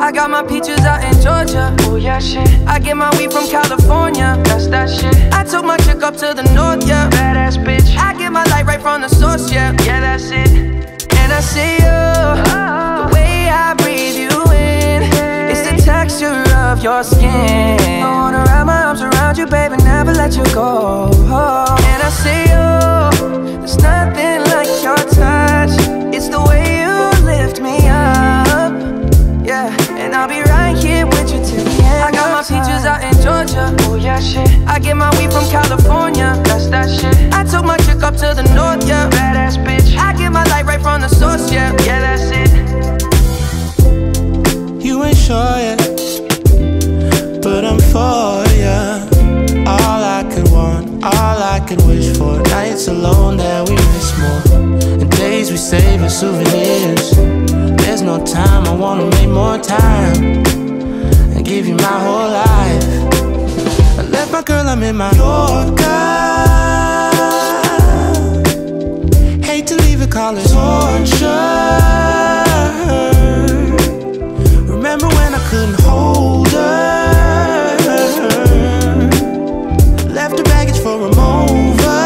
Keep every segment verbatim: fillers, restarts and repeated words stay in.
I got my peaches out in Georgia. Oh yeah, shit. I get my weed from California. That's that shit. I took my chick up to the north, yeah. Badass bitch. I get my light right from the source, yeah. Yeah, that's it. And I see you, oh. The way I breathe you in, it's the texture of your skin. I wanna wrap my arms around you, baby, never let you go. Oh. And I see you, there's nothing like your touch. It's the way you lift me up, yeah. And I'll be right here with you till the end. I got my peaches out in Georgia. Oh yeah, shit. I get my weed from California. That's that shit. I took my chick up to the north, yeah. Badass bitch. I get my light right from the source, yeah. Yeah, that's it. You ain't sure yet, but I'm for ya. All I could want, all I could wish for. Nights alone that we miss more, and days we save as souvenirs. There's no time, I wanna make more time and give you my whole life. I left my girl, I'm in my Yorker. Hate to leave it, call it torture. Remember when I couldn't hold her? Left her baggage for a mover.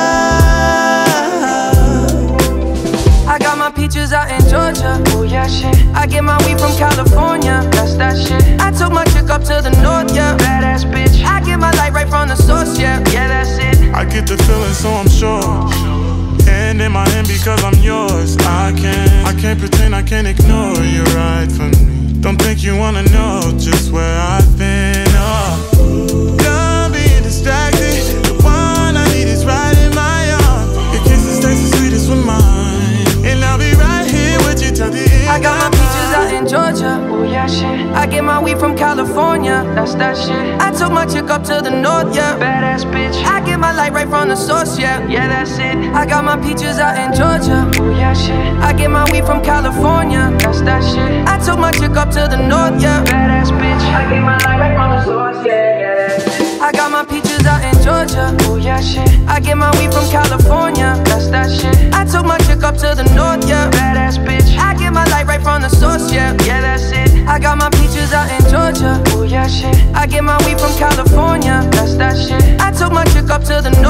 I got my peaches out in Georgia. Oh yeah, shit. I get my weed from California. That's that shit. I took my chick up to the north, yeah. Badass bitch. I get my light right from the source, yeah. Yeah, that's it. I get the feeling, so I'm sure. Hand in my hand because I'm yours. I can't, I can't pretend, I can't ignore you right from me. Don't think you wanna know just where I've been. Oh, done being distracted. The one I need is right in my arms. Your kisses taste the sweetest with mine, and I'll be right here with you till the end. I got my peaches out in Georgia. Oh yeah, shit. I get my weed from California. That's that shit. I took my chick up to the north, yeah. Badass bitch. I get my light right from the source, yeah. Yeah, that's it. I got my peaches out in Georgia. Oh yeah, shit. I get my weed from California. That's that shit. I took my chick up to the north, yeah. Badass bitch. I get my light right from the source, yeah. Yeah, that's it. I got my peaches out in Georgia. Oh yeah, shit. I get my weed from California. That's that shit. I took my chick up to the north, yeah. Badass bitch. I get my light right from the source, yeah. Yeah, that's it. I got my peaches out in Georgia. Oh yeah, shit. I get my weed from California. That's that shit. I took my chick up to the